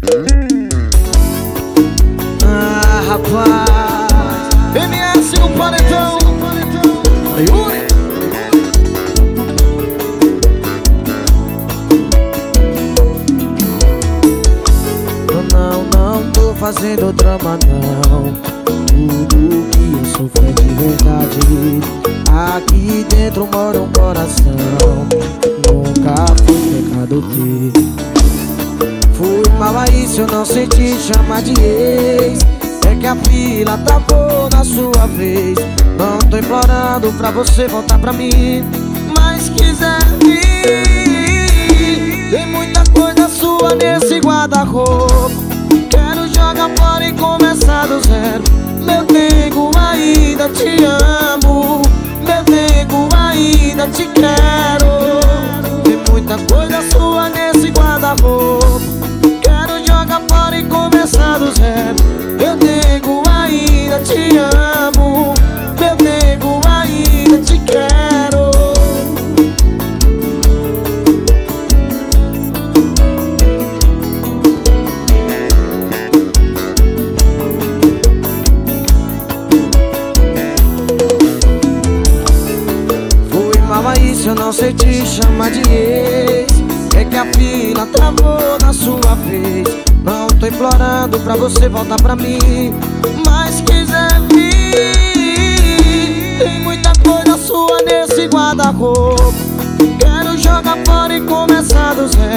Ah, rapaz, MS no paredão, Yuri. Não tô fazendo drama não. Tudo que eu sofro é de verdade. Aqui dentro mora um coração. Nunca foi pecado ter. Fui mal a isso, eu não senti chamar de ex. É que a fila travou na sua vez. Não tô implorando pra você voltar pra mim, mas quiser vir. Tem muita coisa sua nesse guarda-roupa. Quero jogar fora e começar do zero. Meu nego, ainda te amo. Meu nego, ainda te quero. Tem muita coisa sua nesse guarda-roupa. Quero jogar fora e começar do zero. Meu nego, ainda te amo. Meu nego, ainda te quero. Isso eu não sei te chamar de ex. É que a fila travou na sua vez. Não tô implorando pra você voltar pra mim, mas quiser vir. Tem muita coisa sua nesse guarda-roupa. Quero jogar fora e começar do zero.